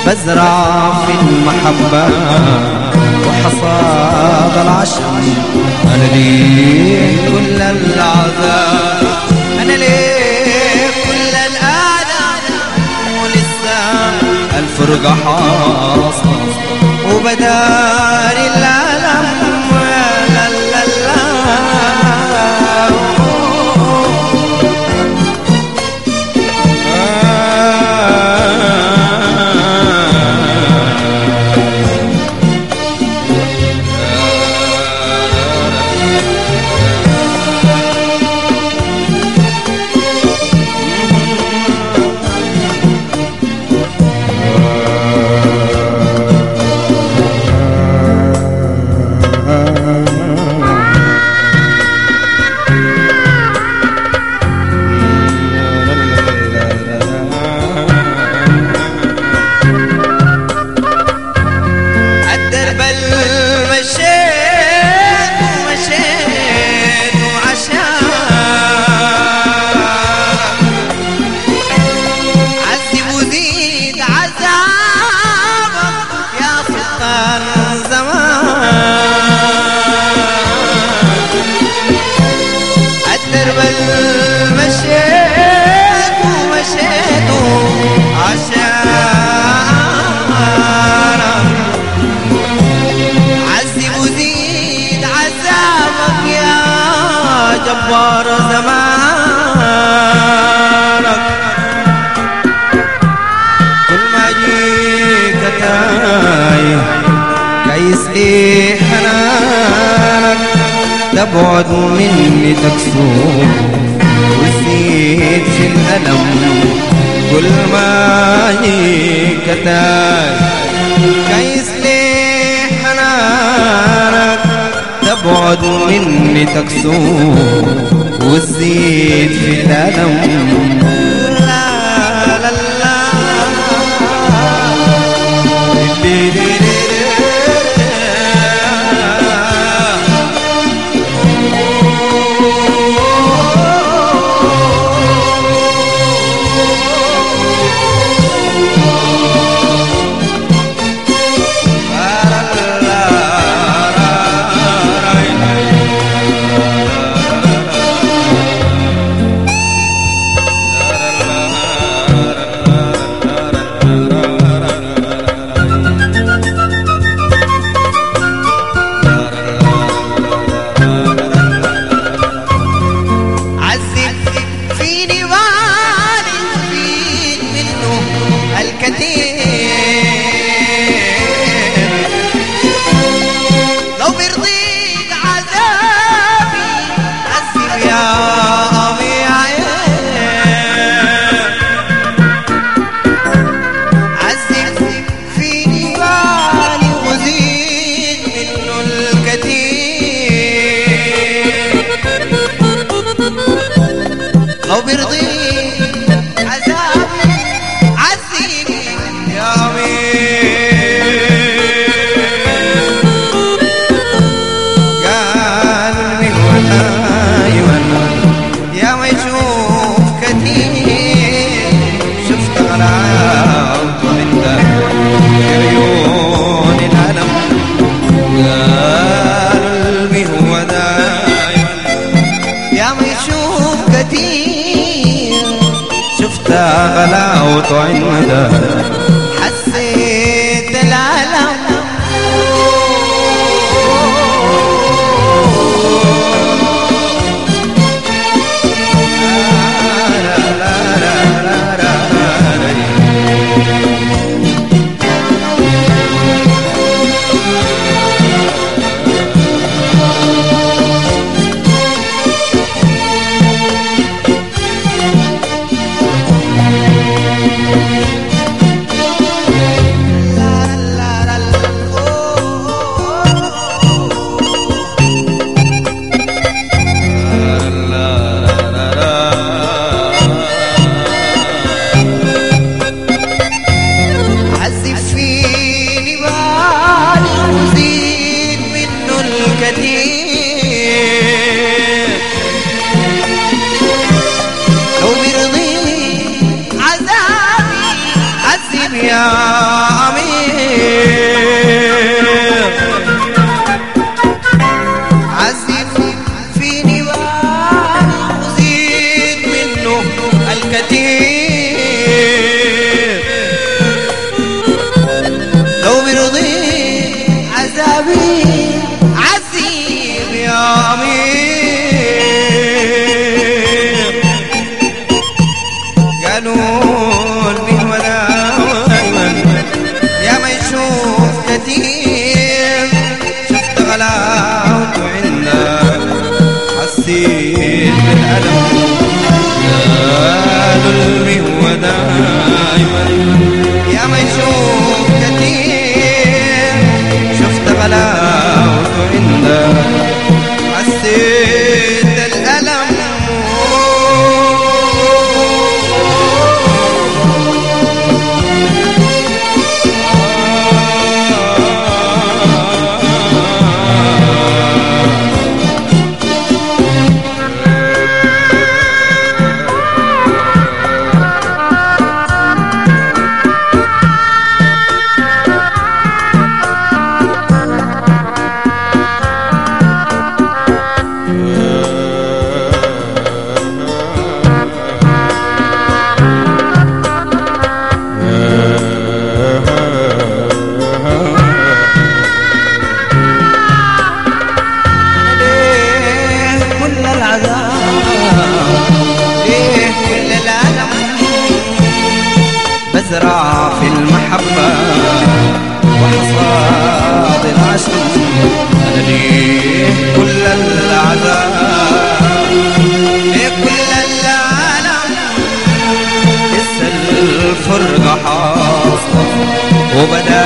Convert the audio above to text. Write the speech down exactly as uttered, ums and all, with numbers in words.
فازرع في المحبة وحصاد العشم. أنا لي كل العذاب، أنا لي كل الآلام، ولسه الفرقة حاصلة وبدار الألم. لا لا لا جبار زمانك. كل ما جيك تايه كيس ايه حنانك، تبعد مني تكسو وزيد في الألم. كل ما جيك تايه كيس ليه حنانك، تبعد مني تكسو وتزيد في الألم. لا لا لا لو بيرضي عذابي عذيني يا أمير. قال من وحايوان يا ما يشوف كثير، شفت غلاوته عند عيون العالم. قال قلبي هو دايما يا ما يشوف كثير، شفت غلاوته عند حسيت العالم. لو بيرضيني عذابي عذب يا المحبة وحصاد العشق أنا ليه كل العذاب ليه كل العالم لسه الفرقة حاصلة وبدا